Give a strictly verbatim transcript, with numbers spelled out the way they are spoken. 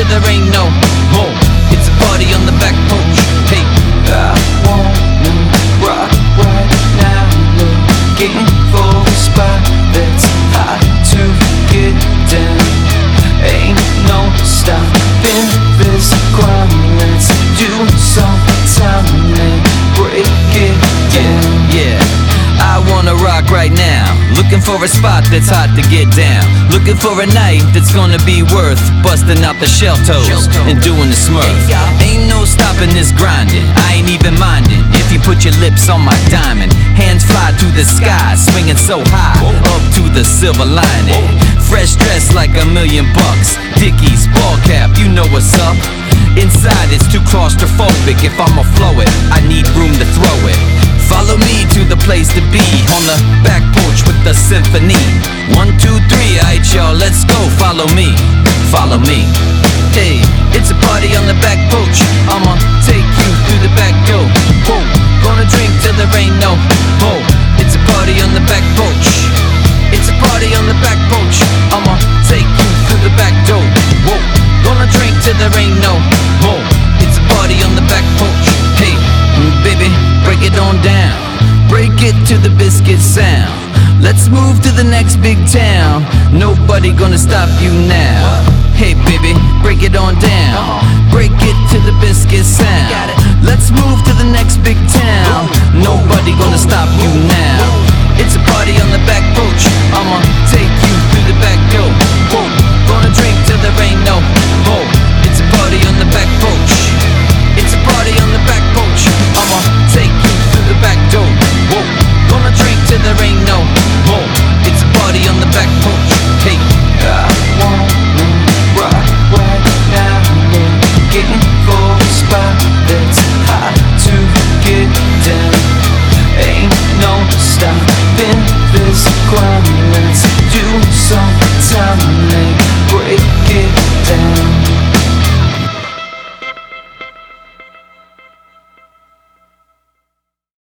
till there ain't no more. It's a party on the back porch. Hey, I wanna rock right now, looking for a spot that's hot to get down. Ain't no stopping this crowd. Let's do some time and break it down. Yeah, I wanna rock right now, looking for a spot that's hot to get down. Looking for a night that's gonna be worth busting out the shell toes and doing the smurf. Ain't no stopping this grinding, I ain't even minding if you put your lips on my diamond. Hands fly to the sky, swinging so high, up to the silver lining. Fresh dressed like a million bucks, Dickies, ball cap, you know what's up. Inside it's too claustrophobic, if I'ma flow it, I need room to throw it. Follow me to the place to be, on the back porch with the symphony. One, two, three, alright y'all, let's go, follow me, follow me. Hey, it's a party on the back porch, I'ma take you through the back door. Whoa, gonna drink till there ain't no more. It's a party on the back porch. It's a party on the back porch, I'ma take you through the back door. Whoa, gonna drink till there ain't no more. It's a party on the back porch. Hey, baby, break it on down, break it to the biscuit sound. Let's move to the next big town, nobody gonna stop you now. Hey baby, break it on down, break it to the biscuit sound. Let's move to the next big town, nobody gonna stop you now. It's a party on the back porch, I'ma